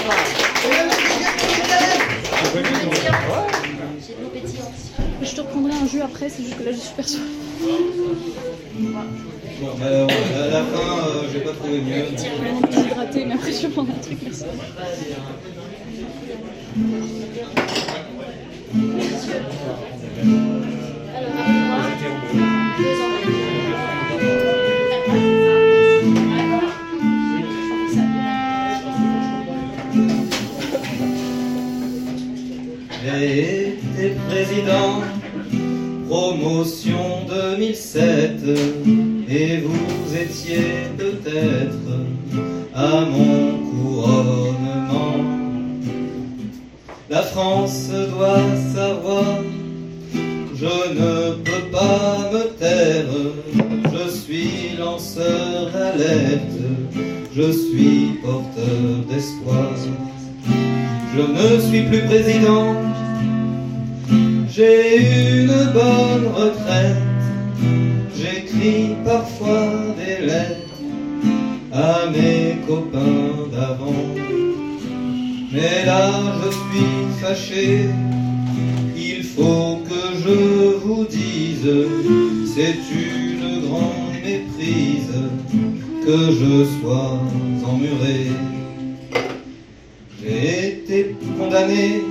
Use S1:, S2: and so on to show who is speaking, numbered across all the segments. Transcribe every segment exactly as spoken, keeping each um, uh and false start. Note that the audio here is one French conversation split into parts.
S1: Je te reprendrai un jeu après, c'est juste que là je suis super soif.
S2: Bon, alors, à la fin, euh, j'ai pas trouvé mieux.
S1: Je vais un petit hydraté, mais après je vais prendre un truc, merci.
S2: J'ai été président, promotion deux mille sept, et vous étiez peut-être à mon couronnement. La France doit savoir, je ne peux pas me taire, je suis lanceur d'alerte, je suis porteur d'espoir. Je ne suis plus président, j'ai une bonne retraite, j'écris parfois des lettres à mes copains d'avant. Mais là je suis fâché, il faut que je vous dise, c'est une grande méprise que je sois emmuré. J'ai été condamné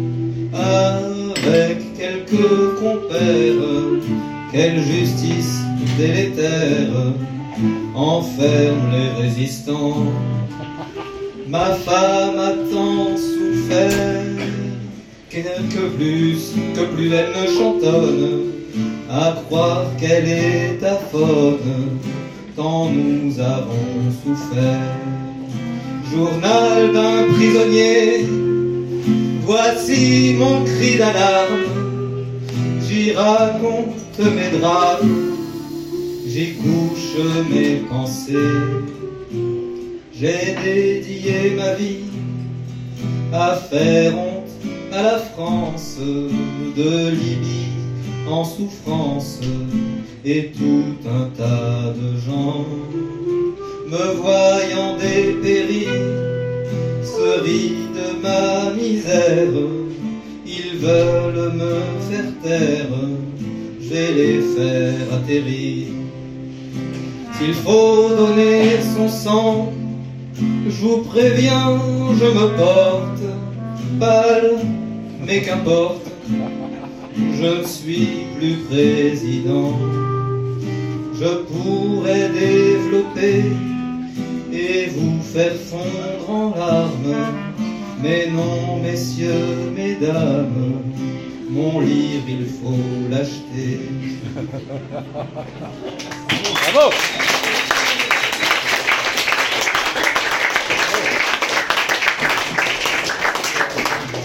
S2: avec quelques compères, quelle justice délétère enferme les résistants. Ma femme a tant souffert que plus, que plus elle ne chantonne, à croire qu'elle est aphone, tant nous avons souffert. Journal d'un prisonnier, voici mon cri d'alarme, j'y raconte mes drames, j'y couche mes pensées. J'ai dédié ma vie à faire honte à la France, de Libye en souffrance, et tout un tas de gens, me voyant dépérir, se rient de ma misère, ils veulent me faire taire, je vais les faire atterrir. S'il faut donner son sang, je vous préviens, je me porte pâle, mais qu'importe, je ne suis plus président. Je pourrais développer et vous faire fondre en larmes, mais non, messieurs, mesdames, mon livre, il faut l'acheter.
S3: Bravo!